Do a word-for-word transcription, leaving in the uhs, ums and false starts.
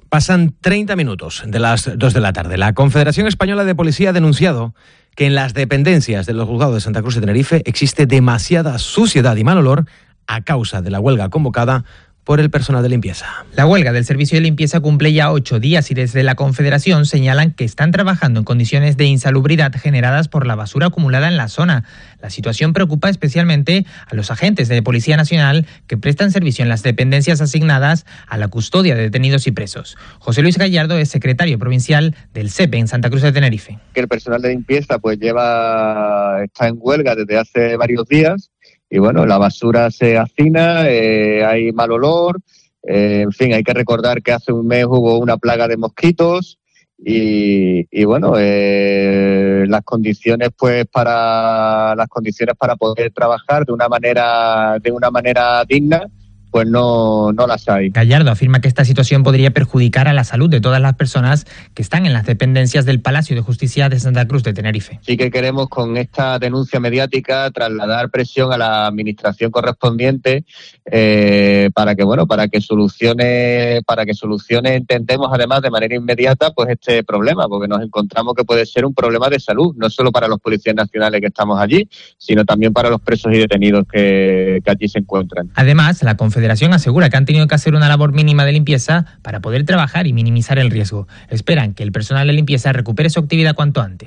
Pasan treinta minutos de las dos de la tarde. La Confederación Española de Policía ha denunciado que en las dependencias de los juzgados de Santa Cruz de Tenerife existe demasiada suciedad y mal olor a causa de la huelga convocada por el personal de limpieza. La huelga del servicio de limpieza cumple ya ocho días y desde la Confederación señalan que están trabajando en condiciones de insalubridad generadas por la basura acumulada en la zona. La situación preocupa especialmente a los agentes de Policía Nacional que prestan servicio en las dependencias asignadas a la custodia de detenidos y presos. José Luis Gallardo es secretario provincial del S E P E en Santa Cruz de Tenerife. Que el personal de limpieza pues lleva está en huelga desde hace varios días. Y bueno, la basura se hacina, eh, hay mal olor, eh, en fin, hay que recordar que hace un mes hubo una plaga de mosquitos y, y bueno, eh, las condiciones pues para las condiciones para poder trabajar de una manera de una manera digna pues no, no las hay. Gallardo afirma que esta situación podría perjudicar a la salud de todas las personas que están en las dependencias del Palacio de Justicia de Santa Cruz de Tenerife. Sí que queremos con esta denuncia mediática trasladar presión a la administración correspondiente eh, para que bueno para que solucione para que solucione entendemos además de manera inmediata pues este problema, porque nos encontramos que puede ser un problema de salud no solo para los policías nacionales que estamos allí, sino también para los presos y detenidos que, que allí se encuentran. Además, la Confederación Federación asegura que han tenido que hacer una labor mínima de limpieza para poder trabajar y minimizar el riesgo. Esperan que el personal de limpieza recupere su actividad cuanto antes.